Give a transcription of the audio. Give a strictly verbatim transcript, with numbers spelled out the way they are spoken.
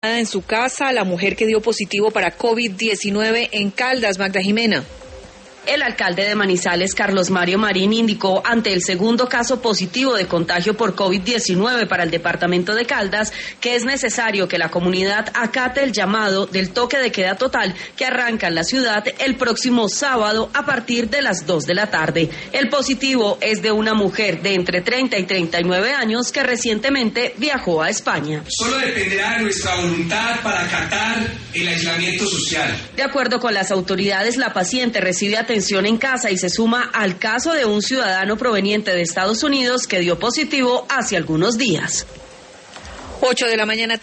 en su casa, la mujer que dio positivo para COVID diecinueve en Caldas. Magda Jimena. El alcalde de Manizales, Carlos Mario Marín, indicó ante el segundo caso positivo de contagio por COVID diecinueve para el departamento de Caldas que es necesario que la comunidad acate el llamado del toque de queda total que arranca en la ciudad el próximo sábado a partir de las dos de la tarde. El positivo es de una mujer de entre treinta y treinta y nueve años que recientemente viajó a España. Solo dependerá de nuestra voluntad para acatar el aislamiento social. De acuerdo con las autoridades, la paciente recibe atención en casa y se suma al caso de un ciudadano proveniente de Estados Unidos que dio positivo hace algunos días. ocho de la mañana.